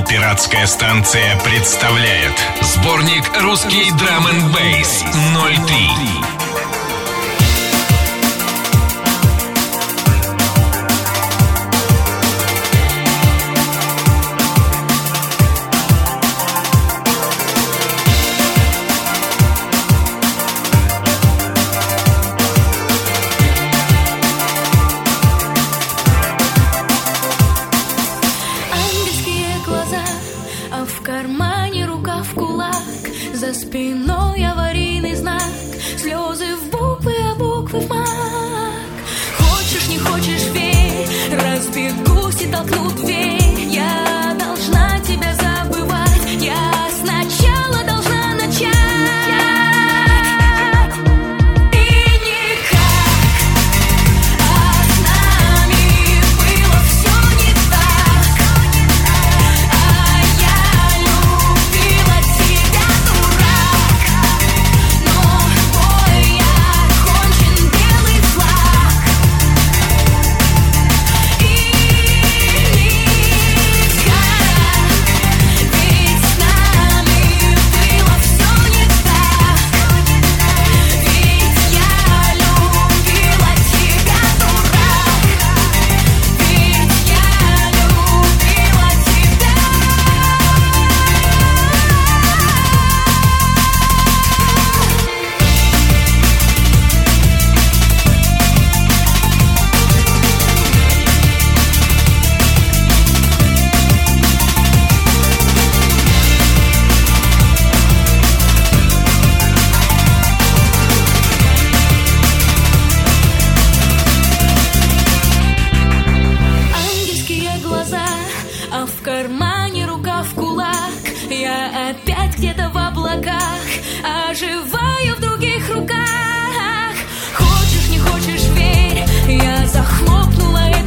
Лейбл «Пиратская станция» представляет сборник «Русский драм-н-бейс 03». В кармане рука в кулак, за спиной аварийный знак, слезы в буквы, а буквы в мак. Хочешь, не хочешь, верь, разбегусь и толкну дверь. Я должна тебя забывать, я сначала должна начать. А в кармане рука в кулак, я опять где-то в облаках, оживаю в других руках. Хочешь, не хочешь, верь, я захлопнула